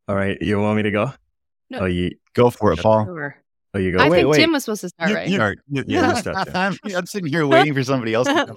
All right, you want me to go? No. Oh, you Go for it, Paul. Sure. Oh, you go. I think wait. Tim was supposed to start, right? You Yeah, you start, Tim. I'm sitting here waiting for somebody else to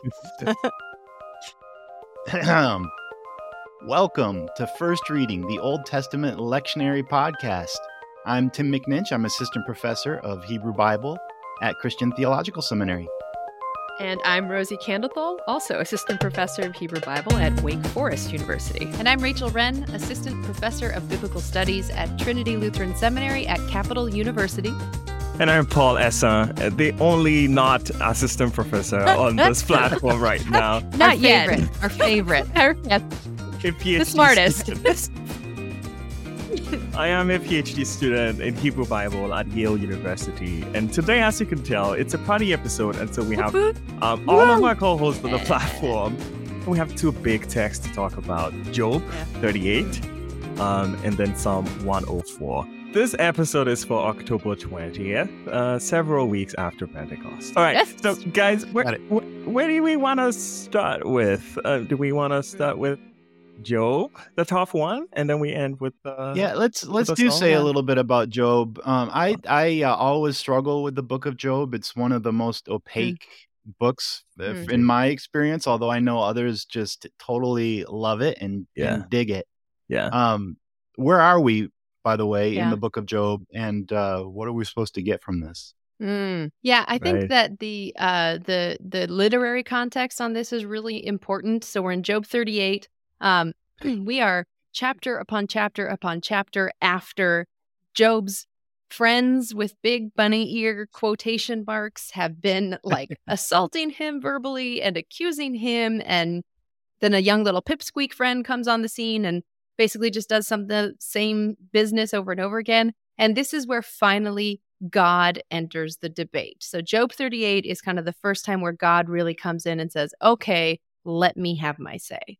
come. Welcome to First Reading, the Old Testament lectionary podcast. I'm Tim McNinch. I'm assistant professor of Hebrew Bible at Christian Theological Seminary. And I'm Rosie Candelthal, also assistant professor of Hebrew Bible at Wake Forest University. And I'm Rachel Wren, assistant professor of biblical studies at Trinity Lutheran Seminary at Capital University. And I'm Paul Esser, the only not assistant professor on this platform right now. Not yet. Our favorite. A PhD The smartest. student. I am a PhD student in Hebrew Bible at Yale University. And today, as you can tell, it's a party episode. And so we have all of our co-hosts on the platform. We have two big texts to talk about. Job 38 and then Psalm 104. This episode is for October 20th, several weeks after Pentecost. All right, Yes. so guys, where do we want to start with? Do we want to start with Job, the tough one, and then we end with Let's the do Psalm? say a little bit about Job. I always struggle with the book of Job. It's one of the most opaque books in my experience, although I know others just totally love it and dig it. Yeah. Where are we, by the way, in Yeah. the book of Job, and what are we supposed to get from this? Yeah, I think that the literary context on this is really important. So we're in Job 38. We are chapter upon chapter upon chapter after Job's friends with big bunny ear quotation marks have been like assaulting him verbally and accusing him. And then a young little pipsqueak friend comes on the scene and basically just does the same business over and over again. And this is where finally God enters the debate. So Job 38 is kind of the first time where God really comes in and says, okay, let me have my say.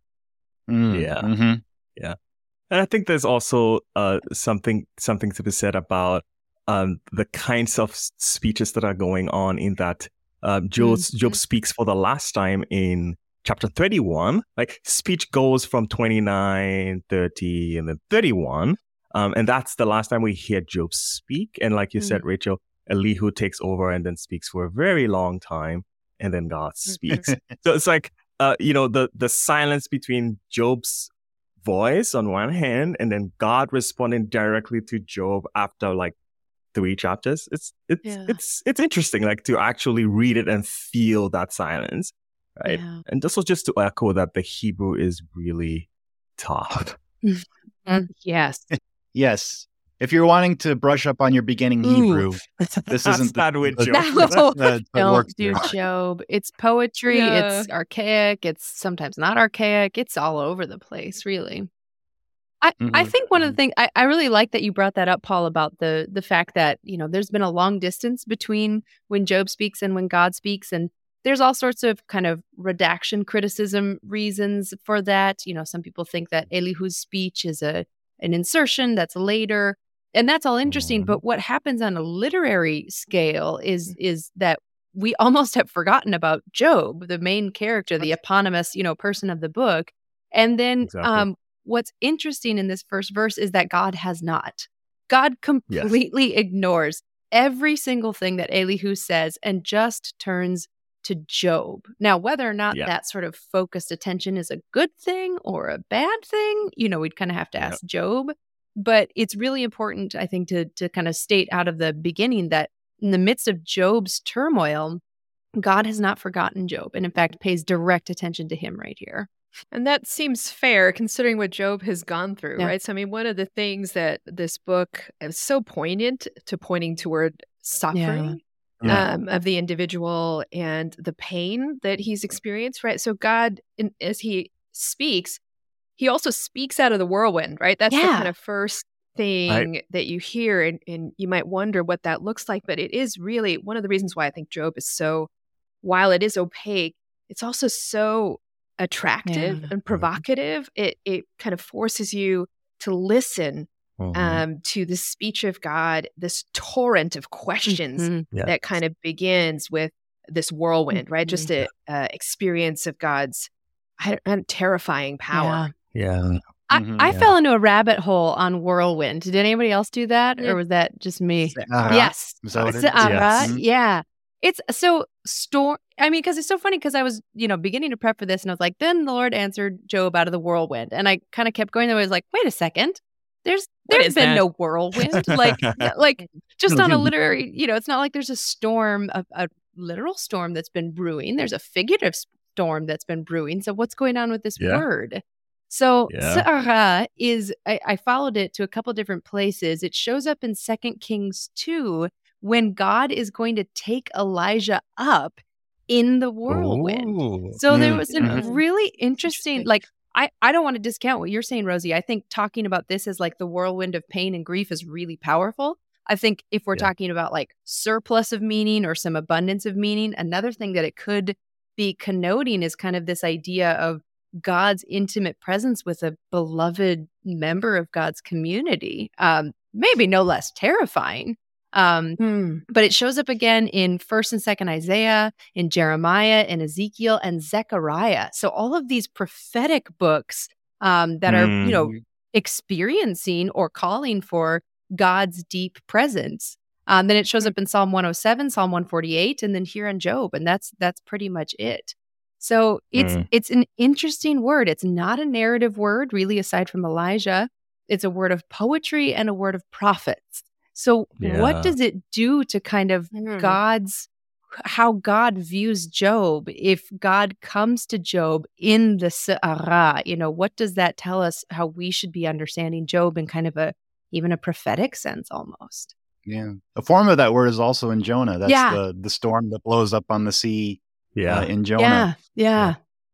Yeah. Mm-hmm. Yeah. And I think there's also something to be said about the kinds of speeches that are going on in that Job speaks for the last time in chapter 31. Like, speech goes from 29, 30, and then 31. And that's the last time we hear Job speak. And like you said, Rachel, Elihu takes over and then speaks for a very long time, and then God speaks. So it's like, the silence between Job's voice on one hand and then God responding directly to Job after like 3 chapters. It's interesting, like, to actually read it and feel that silence, right? Yeah. And this was just to echo that the Hebrew is really tough. Yes. Yes. If you're wanting to brush up on your beginning Hebrew, this isn't not with Job. Don't do Job. It's poetry. Yeah. It's archaic. It's sometimes not archaic. It's all over the place, really. I think one of the things I really like that you brought that up, Paul, about the fact that, there's been a long distance between when Job speaks and when God speaks. And there's all sorts of kind of redaction criticism reasons for that. Some people think that Elihu's speech is an insertion that's later. And that's all interesting. But what happens on a literary scale is that we almost have forgotten about Job, the main character, the eponymous, person of the book. And then what's interesting in this first verse is that God has not. God completely ignores every single thing that Elihu says and just turns to Job. Now, whether or not that sort of focused attention is a good thing or a bad thing, we'd kind of have to ask Job. But it's really important, I think, to kind of state out of the beginning that in the midst of Job's turmoil, God has not forgotten Job and, in fact, pays direct attention to him right here. And that seems fair considering what Job has gone through, right? So, I mean, one of the things that this book is so poignant to pointing toward suffering of the individual and the pain that he's experienced, right? So God, as he speaks, he also speaks out of the whirlwind, right? That's the kind of first thing that you hear, and you might wonder what that looks like. But it is really one of the reasons why I think Job is so, while it is opaque, it's also so attractive and provocative. It kind of forces you to listen to the speech of God, this torrent of questions that kind of begins with this whirlwind, right? Just an experience of God's terrifying power. Yeah. I fell into a rabbit hole on whirlwind. Did anybody else do that, or was that just me? Yes, yeah. It's so storm. I mean, because it's so funny. Because I was, beginning to prep for this, and I was like, then the Lord answered Job out of the whirlwind, and I kind of kept going. I was like, wait a second. There's been no whirlwind, like just on a literary. It's not like there's a storm, a literal storm that's been brewing. There's a figurative storm that's been brewing. So what's going on with this word? So Se'ara is, I followed it to a couple different places. It shows up in 2 Kings 2 when God is going to take Elijah up in the whirlwind. Ooh. So there was a really interesting, I don't want to discount what you're saying, Rosie. I think talking about this as like the whirlwind of pain and grief is really powerful. I think if we're talking about like surplus of meaning or some abundance of meaning, another thing that it could be connoting is kind of this idea of God's intimate presence with a beloved member of God's community. Maybe no less terrifying. But it shows up again in 1st and 2nd Isaiah, in Jeremiah, and Ezekiel, and Zechariah. So all of these prophetic books that are, experiencing or calling for God's deep presence. Then it shows up in Psalm 107, Psalm 148, and then here in Job, and that's pretty much it. So it's an interesting word. It's not a narrative word, really, aside from Elijah. It's a word of poetry and a word of prophets. So what does it do to kind of how God views Job? If God comes to Job in the Se'ara, what does that tell us how we should be understanding Job in kind of even a prophetic sense almost? Yeah. A form of that word is also in Jonah. That's the storm that blows up on the sea in Jonah. Yeah.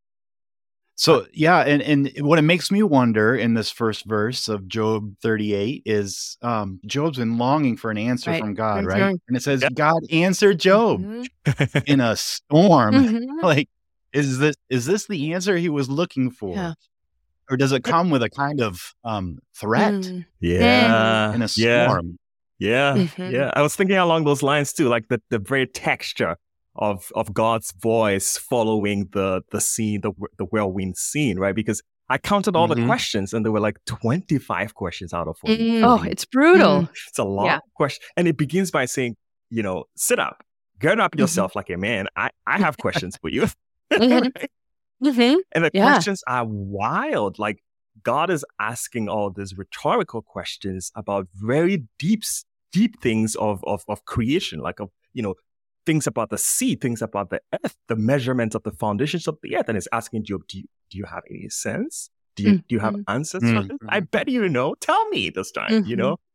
So, and what it makes me wonder in this first verse of Job 38 is Job's been longing for an answer from God, right? And it says, God answered Job in a storm. Like, is this the answer he was looking for? Yeah. Or does it come with a kind of threat? Yeah. In a storm. Yeah. Yeah. I was thinking along those lines too, like the very texture of God's voice following the scene, the whirlwind scene, right? Because I counted all the questions, and there were like 25 questions out of 40. Oh, it's brutal. It's a lot of questions. And it begins by saying, sit up, gird up yourself like a man. I have questions for you. Right? And the questions are wild. Like, God is asking all these rhetorical questions about very deep things of creation, like things about the sea, things about the earth, the measurement of the foundations of the earth. And it's asking Job, do you have any sense? Do you have answers for this? I bet you know. Tell me this time,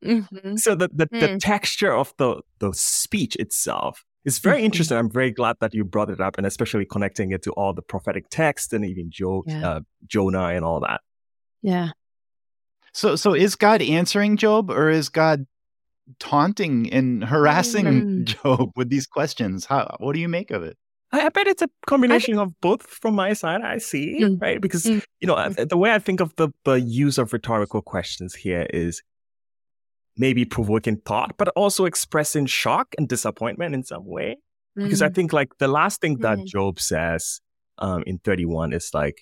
So the texture of the speech itself is very interesting. I'm very glad that you brought it up, and especially connecting it to all the prophetic text and even Jonah and all that. Yeah. So is God answering Job, or is God taunting and harassing Job with these questions? What do you make of it? I bet it's a combination of both from my side, I see, right? Because, the way I think of the use of rhetorical questions here is maybe provoking thought, but also expressing shock and disappointment in some way. Because I think like the last thing that Job says in 31 is like,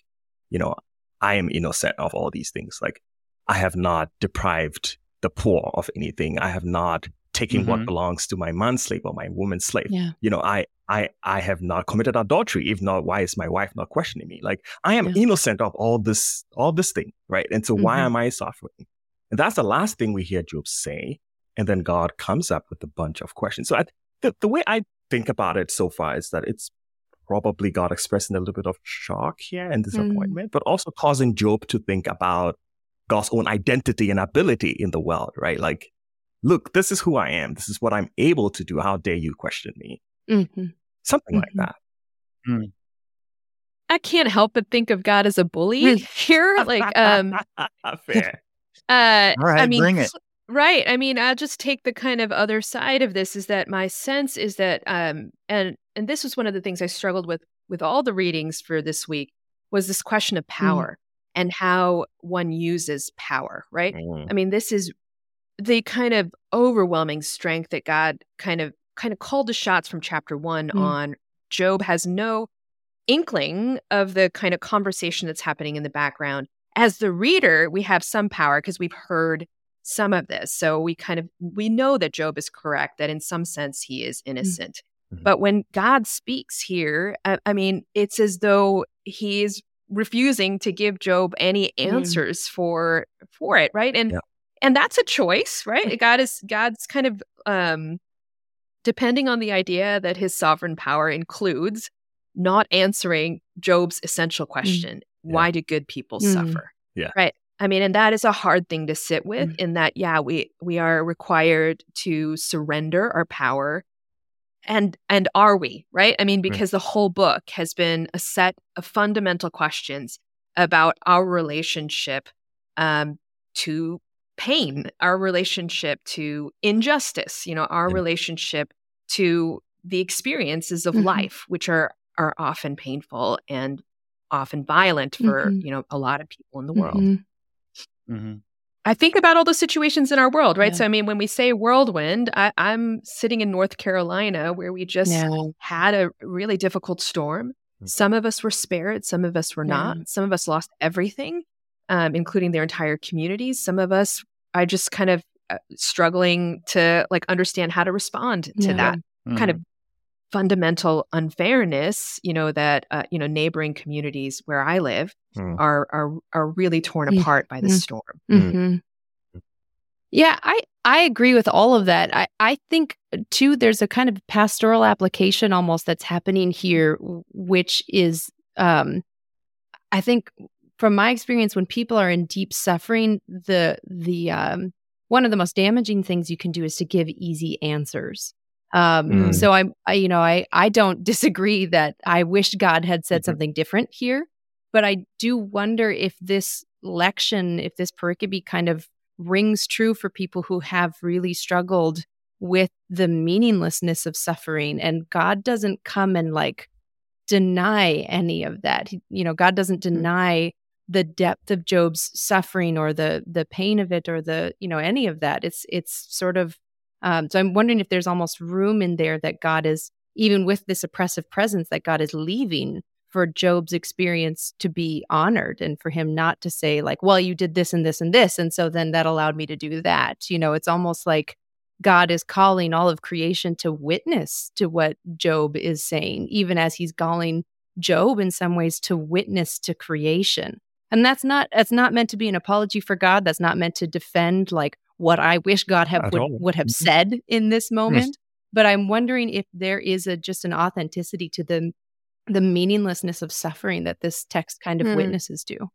I am innocent of all these things. Like, I have not deprived the poor of anything. I have not taken what belongs to my manslave or my woman slave. Yeah. I have not committed adultery. If not, why is my wife not questioning me? Like, I am innocent of all this thing, right? And so why am I suffering? And that's the last thing we hear Job say. And then God comes up with a bunch of questions. So the way I think about it so far is that it's probably God expressing a little bit of shock here and disappointment, but also causing Job to think about God's own identity and ability in the world, right? Like, look, this is who I am. This is what I'm able to do. How dare you question me? Something like that. I can't help but think of God as a bully here. Like, fair. All right, bring it. Right. I mean, I'll just take the kind of other side of this. Is that my sense is that, and this was one of the things I struggled with all the readings for this week, was this question of power. And how one uses power, right? I mean, this is the kind of overwhelming strength that God kind of called the shots from chapter 1 on. Job has no inkling of the kind of conversation that's happening in the background. as the reader, we have some power because we've heard some of this. So we know that Job is correct, that in some sense he is innocent. Mm-hmm. But when God speaks here, I mean, it's as though he is refusing to give Job any answers for it, right? And that's a choice, right? God's kind of depending on the idea that his sovereign power includes not answering Job's essential question, why do good people suffer? Yeah. Right. I mean, and that is a hard thing to sit with in that, we are required to surrender our power. And are we, right? I mean, because the whole book has been a set of fundamental questions about our relationship to pain, our relationship to injustice, our relationship to the experiences of life, which are often painful and often violent for, a lot of people in the world. Mm-hmm. I think about all the situations in our world, right? Yeah. So, I mean, when we say whirlwind, I'm sitting in North Carolina where we just had a really difficult storm. Some of us were spared. Some of us were not. Some of us lost everything, including their entire communities. Some of us are just kind of struggling to understand how to respond to that kind of fundamental unfairness, that, neighboring communities where I live are really torn apart by the storm. Mm-hmm. Yeah, I agree with all of that. I think, too, there's a kind of pastoral application almost that's happening here, which is, I think, from my experience, when people are in deep suffering, the one of the most damaging things you can do is to give easy answers. So I don't disagree that I wish God had said something different here, but I do wonder if this lection, if this pericope kind of rings true for people who have really struggled with the meaninglessness of suffering, and God doesn't come and deny any of that. God doesn't deny the depth of Job's suffering or the pain of it or any of that. It's sort of so I'm wondering if there's almost room in there that God is, even with this oppressive presence, that God is leaving for Job's experience to be honored and for him not to say well, you did this and this and this, and so then that allowed me to do that. It's almost like God is calling all of creation to witness to what Job is saying, even as he's calling Job in some ways to witness to creation. And that's not meant to be an apology for God. That's not meant to defend what I wish God would have said in this moment. But I'm wondering if there is just an authenticity to the meaninglessness of suffering that this text kind of witnesses to.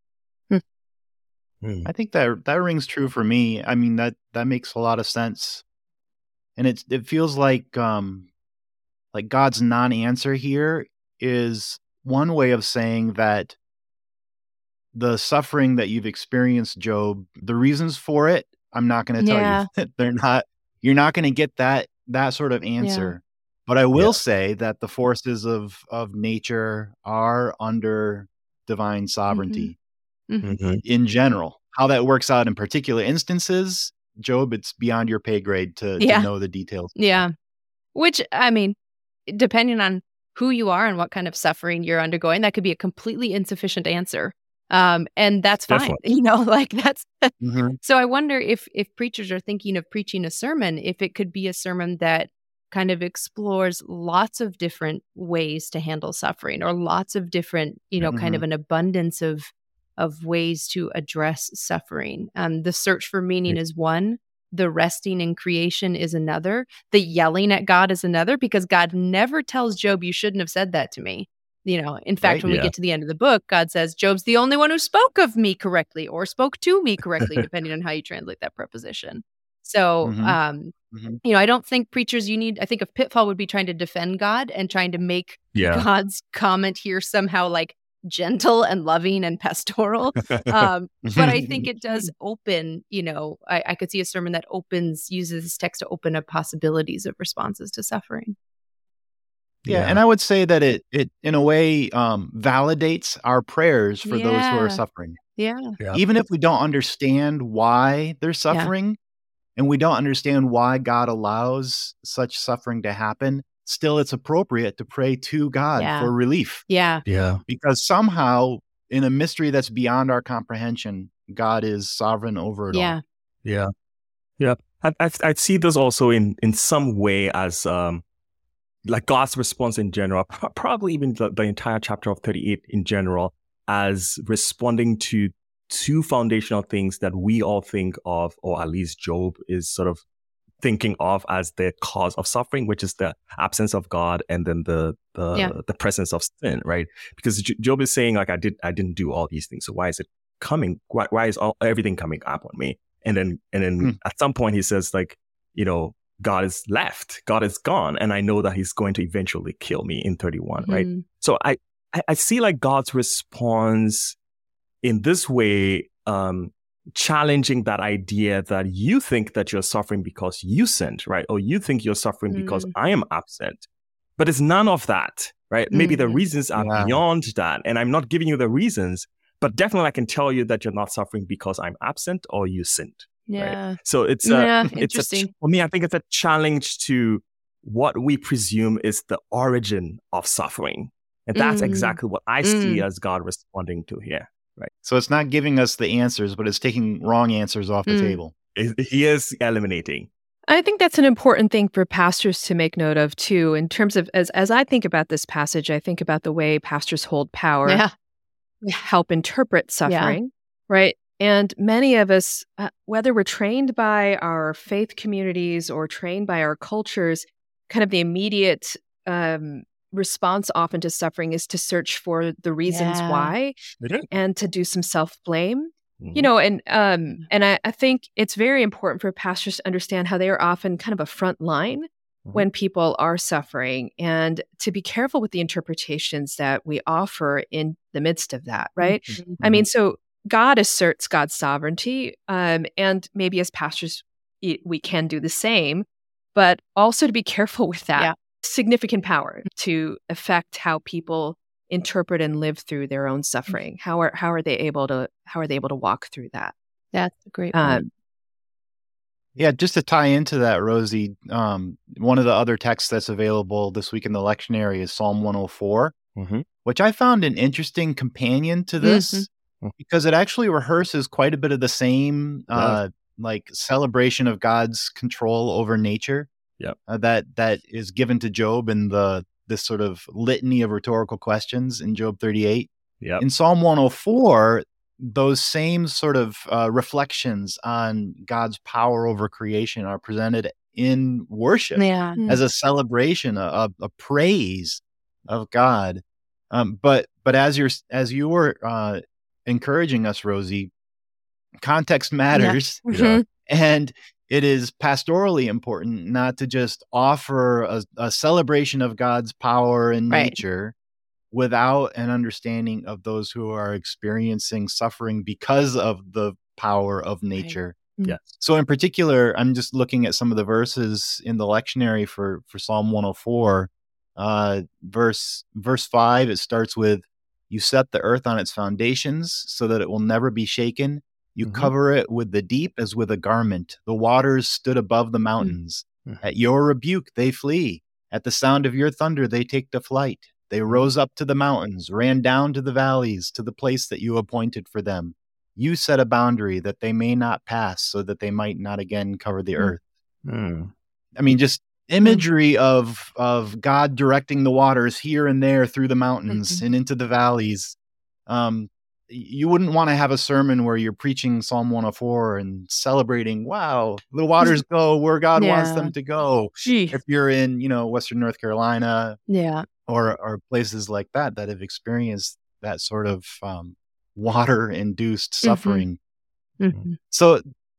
I think that rings true for me. I mean, that makes a lot of sense. And it feels like God's non-answer here is one way of saying that the suffering that you've experienced, Job, the reasons for it, I'm not going to tell you. You're not going to get that sort of answer. Yeah. But I will say that the forces of nature are under divine sovereignty in general. How that works out in particular instances, Job, it's beyond your pay grade to know the details. Yeah. Which, I mean, depending on who you are and what kind of suffering you're undergoing, that could be a completely insufficient answer. And that's fine. Definitely. That's So I wonder if preachers are thinking of preaching a sermon, if it could be a sermon that kind of explores lots of different ways to handle suffering, or lots of different, kind of an abundance of ways to address suffering. The search for meaning is one. The resting in creation is another. The yelling at God is another, because God never tells Job, you shouldn't have said that to me. In fact, when we get to the end of the book, God says, Job's the only one who spoke of me correctly, or spoke to me correctly, depending on how you translate that preposition. So, I don't think preachers I think a pitfall would be trying to defend God and trying to make God's comment here somehow gentle and loving and pastoral. But I think it does open, I could see a sermon that uses this text to open up possibilities of responses to suffering. Yeah, and I would say that it in a way validates our prayers for those who are suffering. Yeah. Even if we don't understand why they're suffering, and we don't understand why God allows such suffering to happen, still it's appropriate to pray to God for relief. Yeah. Because somehow in a mystery that's beyond our comprehension, God is sovereign over it all. Yeah. I see this also in some way as like God's response in general, probably even the entire chapter of 38 in general, as responding to two foundational things that we all think of, or at least Job is sort of thinking of as the cause of suffering, which is the absence of God and then the presence of sin, right? Because Job is saying, like, I didn't do all these things, so why is it coming? Why is everything coming up on me? And then at some point he says, like, God is left, God is gone, and I know that he's going to eventually kill me in 31, right? So I see like God's response in this way, challenging that idea that you think that you're suffering because you sinned, right? Or you think you're suffering because I am absent. But it's none of that, right? Maybe the reasons are beyond that. And I'm not giving you the reasons, but definitely I can tell you that you're not suffering because I'm absent or you sinned. Yeah. Right? So it's interesting. For me, I think it's a challenge to what we presume is the origin of suffering. And that's exactly what I see as God responding to here. Right. So it's not giving us the answers, but it's taking wrong answers off the table. He is eliminating. I think that's an important thing for pastors to make note of, too, in terms of, as I think about this passage, I think about the way pastors hold power, help interpret suffering, right? And many of us, whether we're trained by our faith communities or trained by our cultures, kind of the immediate response often to suffering is to search for the reasons why and to do some self-blame. And I think it's very important for pastors to understand how they are often kind of a front line when people are suffering, and to be careful with the interpretations that we offer in the midst of that, right? I mean, so God asserts God's sovereignty, and maybe as pastors, we can do the same, but also to be careful with that. Significant power to affect how people interpret and live through their own suffering. How are they able to walk through that? That's a great point. Yeah, just to tie into that, Rosie, one of the other texts that's available this week in the lectionary is Psalm 104, which I found an interesting companion to this because it actually rehearses quite a bit of the same like celebration of God's control over nature. That is given to Job in this sort of litany of rhetorical questions in Job 38. In Psalm 104, those same sort of reflections on God's power over creation are presented in worship as a celebration, a praise of God. But as you were encouraging us, Rosie, context matters, and it is pastorally important not to just offer a celebration of God's power in nature without an understanding of those who are experiencing suffering because of the power of nature. So in particular, I'm just looking at some of the verses in the lectionary for Psalm 104. Verse 5, it starts with, "You set the earth on its foundations so that it will never be shaken. You cover it with the deep as with a garment. The waters stood above the mountains. At your rebuke, they flee. At the sound of your thunder, they take to flight. They rose up to the mountains, ran down to the valleys, to the place that you appointed for them. You set a boundary that they may not pass, so that they might not again cover the earth." I mean, just imagery of God directing the waters here and there through the mountains and into the valleys. You wouldn't want to have a sermon where you're preaching Psalm 104 and celebrating, wow, the waters go where God wants them to go. If you're in, Western North Carolina or places like that have experienced that sort of water-induced suffering. So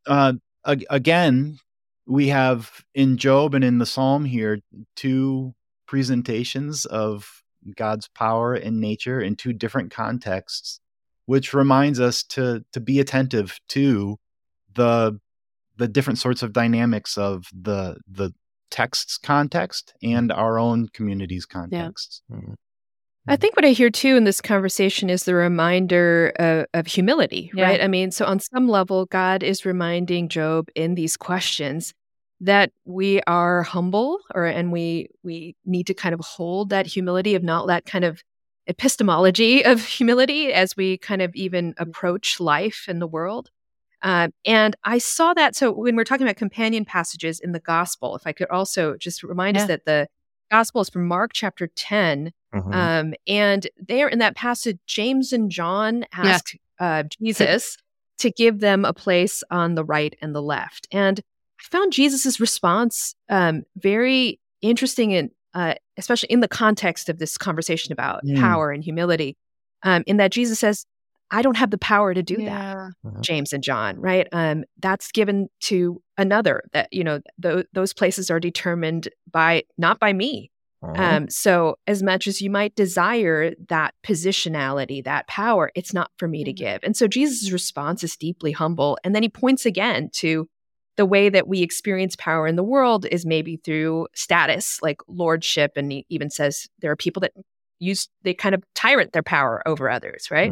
again, we have in Job and in the Psalm here two presentations of God's power in nature in two different contexts, which reminds us to be attentive to the different sorts of dynamics of the text's context and our own community's context. I think what I hear too in this conversation is the reminder of humility, right? I mean, so on some level, God is reminding Job in these questions that we are humble, and we need to kind of hold that humility of not let kind of epistemology of humility as we kind of even approach life and the world. And I saw that. So when we're talking about companion passages in the gospel, if I could also just remind us that the gospel is from Mark chapter 10. And there in that passage, James and John ask Jesus to give them a place on the right and the left. And I found Jesus's response very interesting, and especially in the context of this conversation about power and humility, in that Jesus says, I don't have the power to do that, James and John, right? That's given to another. That, you know, those places are determined not by me. So as much as you might desire that positionality, that power, it's not for me to give. And so Jesus' response is deeply humble. And then he points again to the way that we experience power in the world is maybe through status, like lordship. And he even says there are people that they kind of tyrant their power over others, right?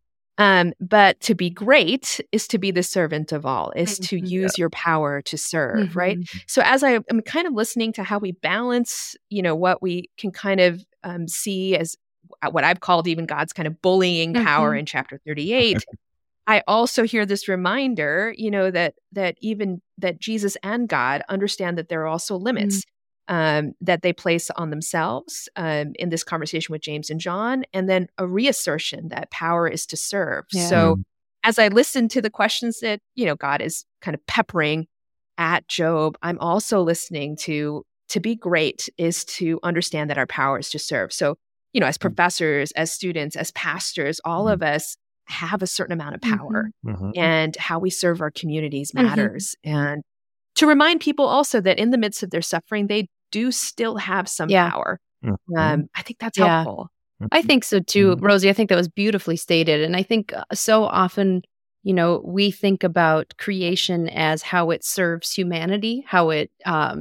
But to be great is to be the servant of all, is to use your power to serve, right? So as I am kind of listening to how we balance, you know, what we can kind of see as what I've called even God's kind of bullying power in chapter 38, I also hear this reminder, you know, that even that Jesus and God understand that there are also limits that they place on themselves in this conversation with James and John, and then a reassertion that power is to serve. So as I listen to the questions that, you know, God is kind of peppering at Job, I'm also listening to be great is to understand that our power is to serve. So, you know, as professors, as students, as pastors, all of us have a certain amount of power, and how we serve our communities matters. And to remind people also that in the midst of their suffering, they do still have some power. I think that's helpful. I think so too, Rosie. I think that was beautifully stated. And I think so often, you know, we think about creation as how it serves humanity, how it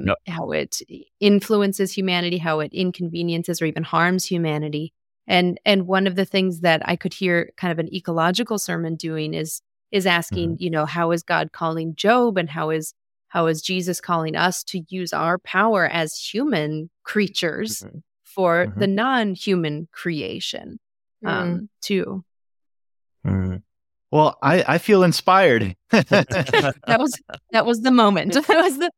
influences humanity, how it inconveniences or even harms humanity. And one of the things that I could hear kind of an ecological sermon doing is asking, you know, how is God calling Job, and how is Jesus calling us to use our power as human creatures for the non-human creation too. Well, I feel inspired. that was the moment. That was the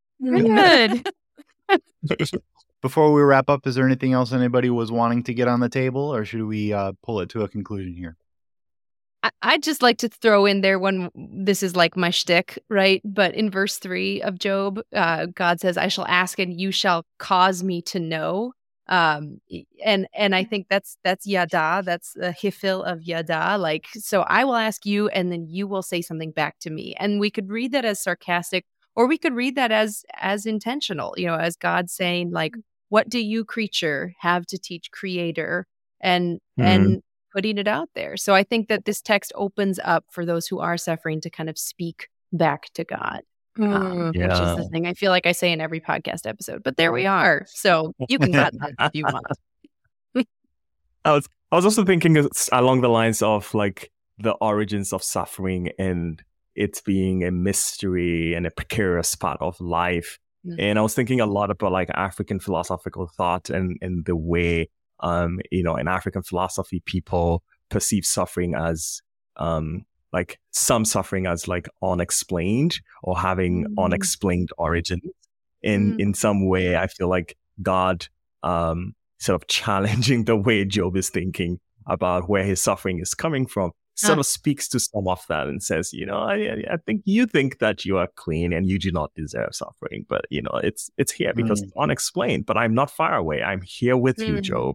good. Before we wrap up, is there anything else anybody was wanting to get on the table, or should we pull it to a conclusion here? I'd just like to throw in there this is like my shtick, right? But in verse 3 of Job, God says, I shall ask and you shall cause me to know. And I think that's yada, that's the hifil of yada. Like, so I will ask you and then you will say something back to me. And we could read that as sarcastic, or we could read that as intentional, you know, as God saying, like, what do you, creature, have to teach creator? And putting it out there. So I think that this text opens up for those who are suffering to kind of speak back to God, which is the thing I feel like I say in every podcast episode. But there we are. So you can cut that if you want. I was also thinking along the lines of like the origins of suffering and it being a mystery and a precarious part of life. And I was thinking a lot about like African philosophical thought and the way you know, in African philosophy, people perceive suffering as like some suffering as like unexplained or having unexplained origins. In some way, I feel like God sort of challenging the way Job is thinking about where his suffering is coming from, sort of speaks to some of that and says, you know, I think you think that you are clean and you do not deserve suffering, but you know, it's here because it's unexplained. But I'm not far away. I'm here with you, Job.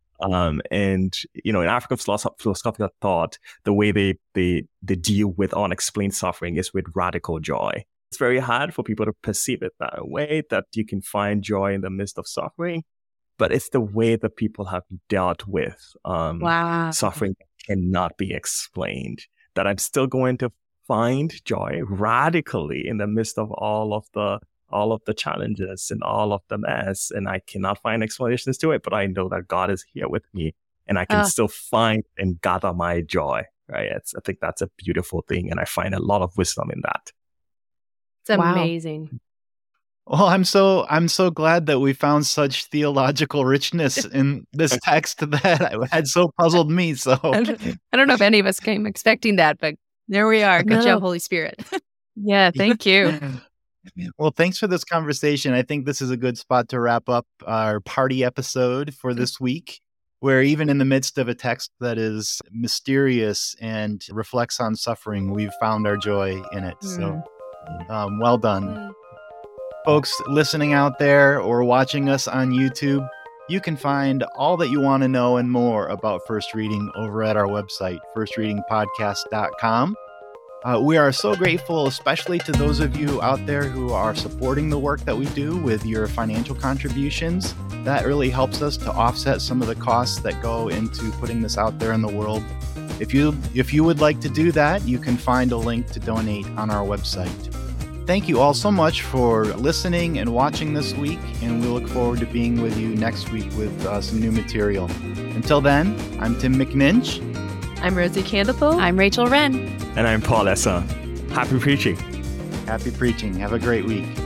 And you know, in African philosophical thought, the way they deal with unexplained suffering is with radical joy. It's very hard for people to perceive it that way, that you can find joy in the midst of suffering, but it's the way that people have dealt with suffering that cannot be explained, that I'm still going to find joy radically in the midst of all of the challenges and all of the mess, and I cannot find explanations to it, but I know that God is here with me and I can still find and gather my joy, right? I think that's a beautiful thing, and I find a lot of wisdom in that. It's amazing. Well, I'm so glad that we found such theological richness in this text that had so puzzled me. So I don't know if any of us came expecting that, but there we are. Good job, Holy Spirit. Yeah, thank you. Well, thanks for this conversation. I think this is a good spot to wrap up our party episode for this week, where even in the midst of a text that is mysterious and reflects on suffering, we've found our joy in it. So well done. Folks listening out there or watching us on YouTube, you can find all that you want to know and more about First Reading over at our website, firstreadingpodcast.com. We are so grateful, especially to those of you out there who are supporting the work that we do with your financial contributions. That really helps us to offset some of the costs that go into putting this out there in the world. If you would like to do that, you can find a link to donate on our website. Thank you all so much for listening and watching this week, and we look forward to being with you next week with some new material. Until then, I'm Tim McNinch. I'm Rosie Candlepool. I'm Rachel Wren. And I'm Paul Essa. Happy preaching. Happy preaching. Have a great week.